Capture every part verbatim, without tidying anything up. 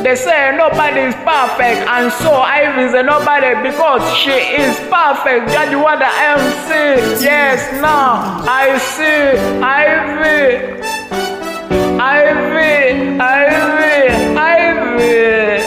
They say nobody is perfect, and so Ivy is a nobody because she is perfect. That you want the M C? Yes, now I see Ivy, Ivy, Ivy, Ivy,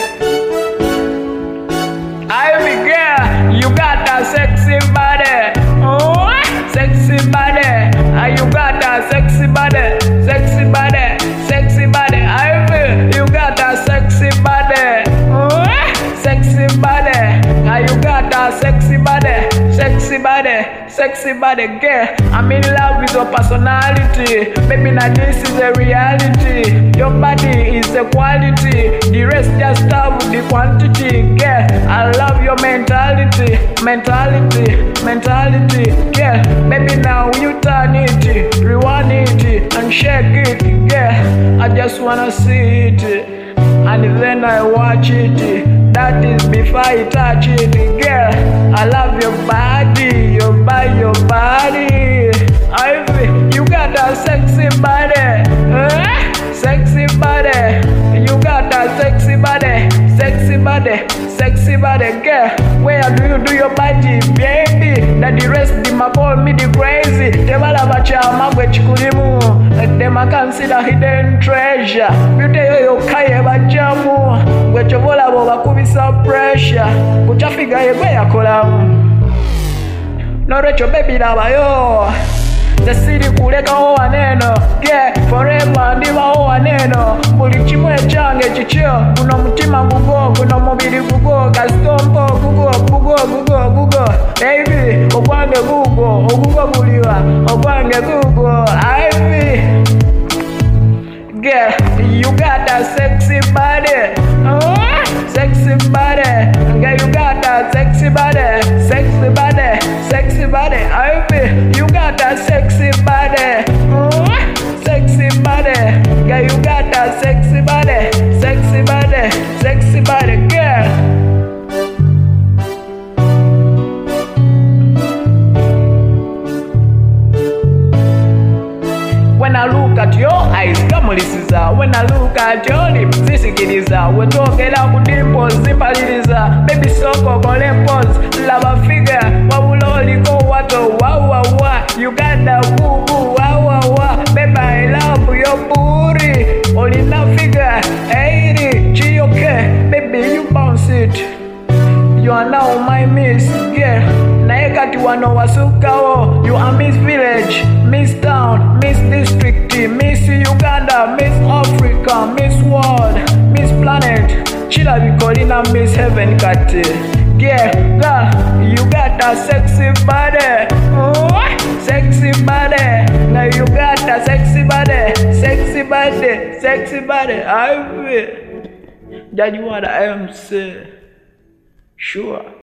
Ivy girl, you got a sexy body, oh, sexy body, and you got a sexy body, sexy body, sexy body, Ivy, you got a sexy body, oh, sexy body, and you got a sexy body, sexy body, sexy body, girl. I'm in love with your personality, baby. Now this is a reality. Your body is a quality, the rest just have the quantity, girl. I love your mentality, mentality, mentality, girl. Baby, now you turn it, rewind it, and shake it, girl. I just wanna see it, and then I watch it. That is before I touch it, girl. I love your body, your body, your body. Ivy, you got a sexy body, eh? Sexy body. You got a sexy body, sexy body, sexy body, girl. Where do you do your body, baby? That the rest them a call me the crazy. They will have a charm which kulimu. Let them a consider hidden treasure. You tell you kaya bajamu. Which you all about kubisa pressure. Kucha figure ye kwe ya kolamu. No recho baby lava yo. The city kuleka ho waneno, yeah, forever ndiba ho waneno. Buli chimwe change chichio, kuno mutima gugo, kuno mubiri gugo, kastompo gugo, gugo, gugo, gugo. Baby, okwange gugo, ogugo buliwa, okwange gugo, Ivy. Girl, you got a sexy body, oh, sexy body. Girl, you got a sexy body, sexy body, sexy body. Ivy, you got a sexy body, oh, sexy body. Girl, you got a sexy body, sexy body, sexy body, girl. When I look at your eyes, kamulisiza. When I look at your lips, zisikiliza. We talkela ku dimples, zipaliliza. Baby soko kole pose, lava figure. Wabuloli ko wato, wa wa wa. You got the boo boo, wa wa wa. Baby, I love your booty. Olina figure, eighty, chiyoke. Baby, you bounce it. You are now my miss, girl. Naekati wano wasukao. You are Miss Village, Miss Town, Miss District, Miss Uganda, Miss Africa, Miss World, Miss Planet. Chila we calling her Miss Heaven Kati. Yeah, girl, you got a sexy body, oh, sexy body. Now you got a sexy body, sexy body, sexy body. I will. That you want to M C. Sure.